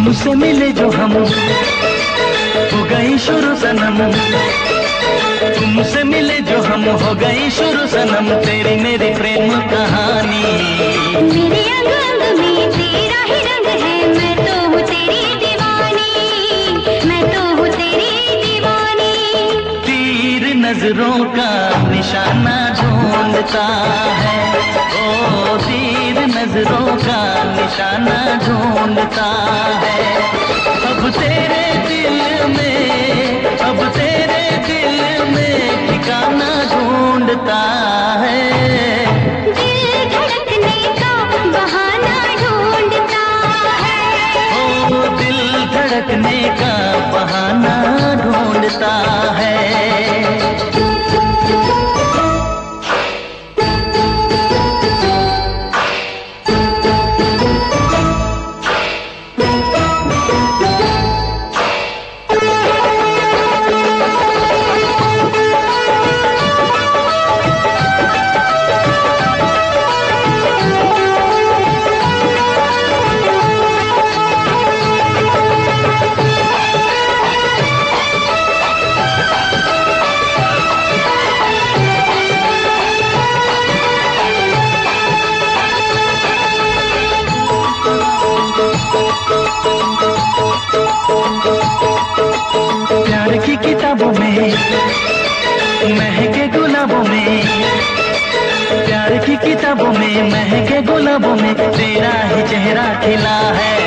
तुमसे मिले जो हम हो गई शुरू सनम, तुमसे मिले जो हम हो गई शुरू सनम, तेरी मेरी प्रेम कहानी। मेरे अंग अंग में तेरा ही रंग है, मैं तो हूँ तेरी दीवानी, मैं तो हूँ तेरी दीवानी। तीर नजरों का निशाना ढूंढता है, ओ तीर नजरों का निशाना ढूंढता है। अब तेरे दिल में, अब तेरे दिल में ठिकाना ढूंढता है। दिल धड़कने का बहाना ढूंढता है, ओ दिल धड़कने का बहाना ढूंढता है। प्यार की किताबों में महके गुलाबों में, प्यार की किताबों में महके गुलाबों में तेरा ही चेहरा खिला है।